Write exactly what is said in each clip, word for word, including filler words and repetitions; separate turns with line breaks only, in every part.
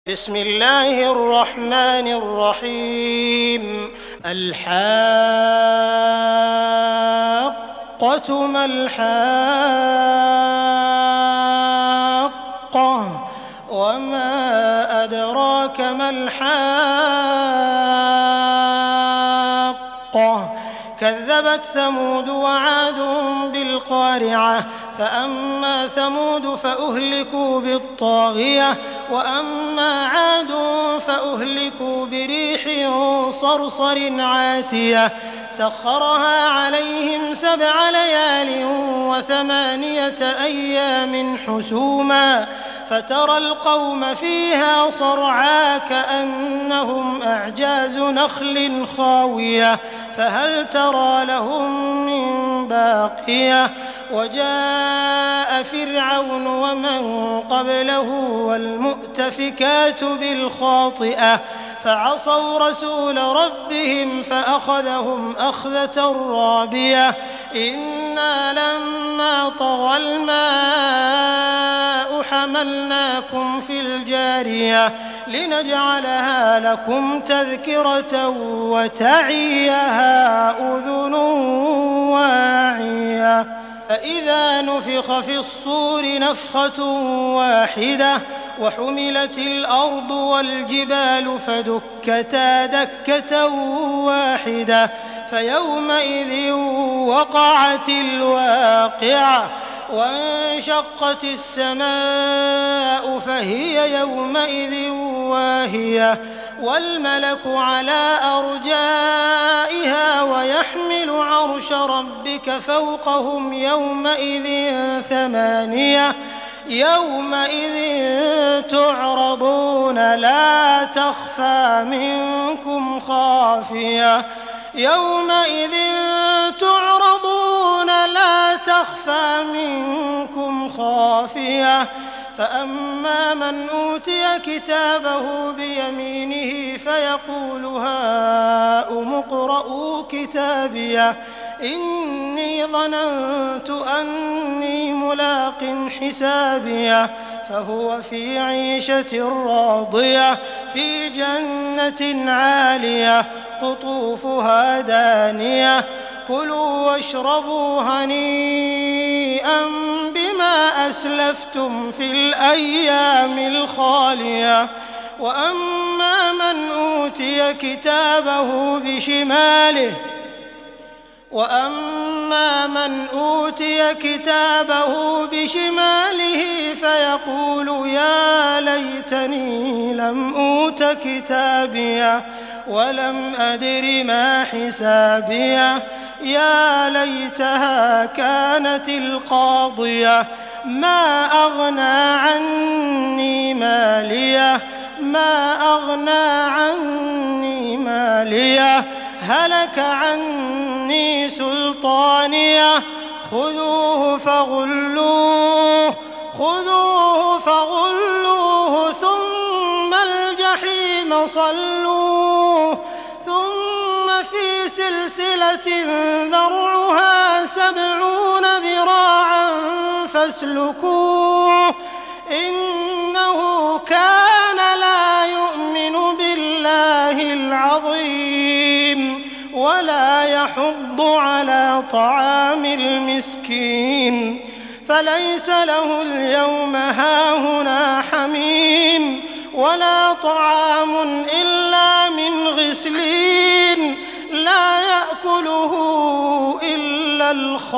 بسم الله الرحمن الرحيم. الحاقة ما الحاقة وما أدراك ما الحاقة كذبت ثمود وعاد بالقارعة فأما ثمود فأهلكوا بالطاغية وأما عاد فأهلكوا بريح صرصر عاتية سخرها عليهم سبع ليال وثمانية أيام حسوما فترى القوم فيها صرعى كأنهم أعجاز نخل خاوية فهل ترى لهم من باقية وجاء فرعون ومن قبله والمؤتفكات بالخاطئة فعصوا رسول ربهم فأخذهم أخذة رابية إنا لما طغى الماء حملناكم في الجارية لنجعلها لكم تذكرة وتعيها أذن واعية فإذا نفخ في الصور نفخة واحدة وحملت الأرض والجبال فدكتا دكة واحدة فيومئذ وقعت الواقعة وانشقت السماء فهي يومئذ واهية والملك على أرجائها ويحمل عرش ربك فوقهم يومئذ ثمانية يومئذ تعرضون لا تخفى منكم خافية يومئذ تعرضون لا تخفى منكم خافية فأما من أوتي كتابه بيمينه فيقول هاؤم اقرءوا كتابيه إني ظننت أني ملاق حسابيه فهو في عيشة راضية في جنة عالية قطوفها دانية كلوا واشربوا هنيئا بما أسلفتم في الأيام الخالية وأما من أوتي كتابه بشماله وأما من أوتي كتابه بشماله فيقول يا ليتني لم أوت كتابيه ولم أدر ما حسابيه يا ليتها كانت القاضية ما أغنى عني ماليه ما أغنى عني ماليه هلك عني سلطانيه خذوه فغلوه خذوه فغلوه ثم الجحيم صلوه ثم في سلسلة ذرعها سبعون ذراعا فاسلكوه إنه كان لا يؤمن بالله العظيم ولا يحض على طعام المسكين فليس له اليوم هاهنا حميم ولا طعام إلا من غسلين لا يأكله إلا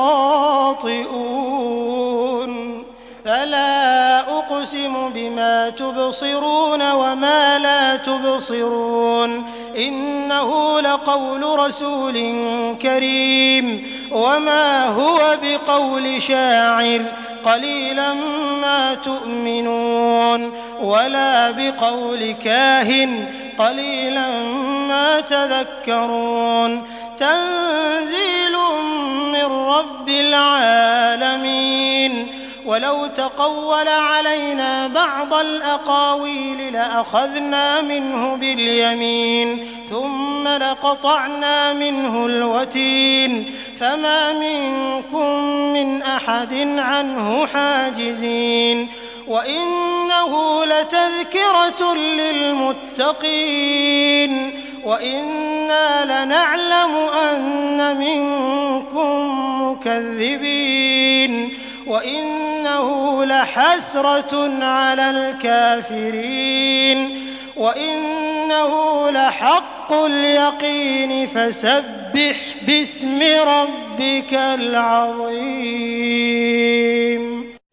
الخاطئون فلا أقسم بما تبصرون وما لا تبصرون إنه لقول رسول كريم وما هو بقول شاعر قليلا ما تؤمنون ولا بقول كاهن قليلا ما تذكرون تنزيل من رب العالمين ولو تقول علينا بعض الأقاويل لأخذنا منه باليمين ثم لقطعنا منه الوتين فما منكم من أحد عنه حاجزين وإنه لتذكرة للمتقين وإنا لنعلم أن منكم مكذبين وإنه لحسرة على الكافرين وإنه لحق اليقين فسبح باسم ربك العظيم.